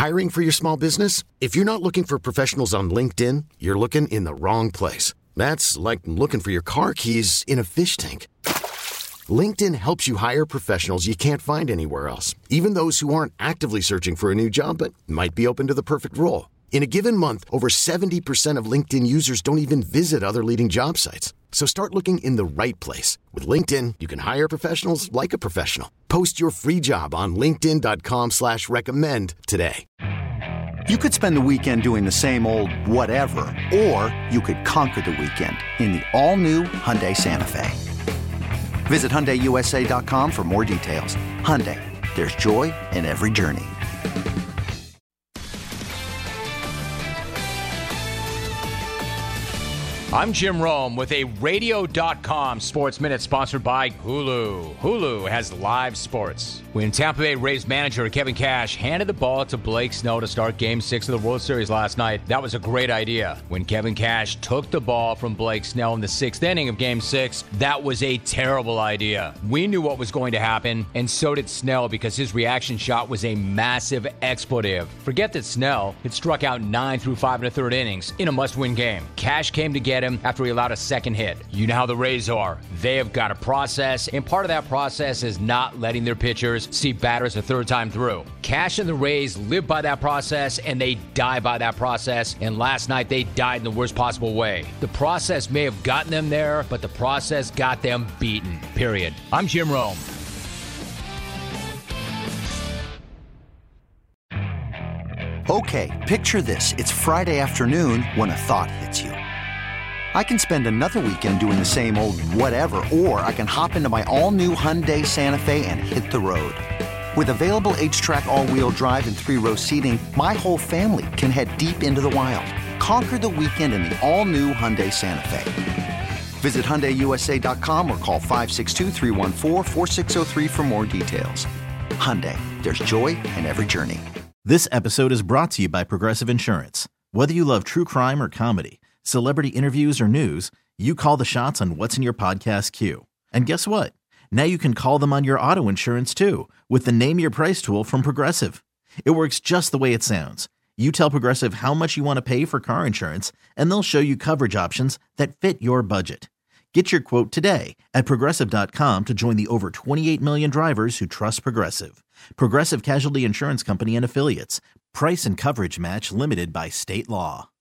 Hiring for your small business? If you're not looking for professionals on LinkedIn, you're looking in the wrong place. That's like looking for your car keys in a fish tank. LinkedIn helps you hire professionals you can't find anywhere else, even those who aren't actively searching for a new job but might be open to the perfect role. In a given month, over 70% of LinkedIn users don't even visit other leading job sites. So start looking in the right place. With LinkedIn, you can hire professionals like a professional. Post your free job on linkedin.com/recommend today. You could spend the weekend doing the same old whatever, or you could conquer the weekend in the all-new Hyundai Santa Fe. Visit HyundaiUSA.com for more details. Hyundai, there's joy in every journey. I'm Jim Rome with a Radio.com Sports Minute sponsored by Hulu. Hulu has live sports. When Tampa Bay Rays manager Kevin Cash handed the ball to Blake Snell to start Game 6 of the World Series last night, that was a great idea. When Kevin Cash took the ball from Blake Snell in the 6th inning of Game 6, that was a terrible idea. We knew what was going to happen, and so did Snell because his reaction shot was a massive expletive. Forget that Snell had struck out 9 through 5 1/3 innings in a must-win game. Cash came to get him after he allowed a second hit. You know how the Rays are. They have got a process, and part of that process is not letting their pitchers see batters a third time through. Cash and the Rays live by that process, and they die by that process, and last night they died in the worst possible way. The process may have gotten them there, but the process got them beaten. Period. I'm Jim Rome. Okay, picture this. It's Friday afternoon when a thought hits you. I can spend another weekend doing the same old whatever, or I can hop into my all-new Hyundai Santa Fe and hit the road. With available H-Track all-wheel drive and 3-row seating, my whole family can head deep into the wild. Conquer the weekend in the all-new Hyundai Santa Fe. Visit HyundaiUSA.com or call 562-314-4603 for more details. Hyundai, there's joy in every journey. This episode is brought to you by Progressive Insurance. Whether you love true crime or comedy, celebrity interviews or news, you call the shots on what's in your podcast queue. And guess what? Now you can call them on your auto insurance too with the Name Your Price tool from Progressive. It works just the way it sounds. You tell Progressive how much you want to pay for car insurance, and they'll show you coverage options that fit your budget. Get your quote today at Progressive.com to join the over 28 million drivers who trust Progressive. Progressive Casualty Insurance Company and Affiliates. Price and coverage match limited by state law.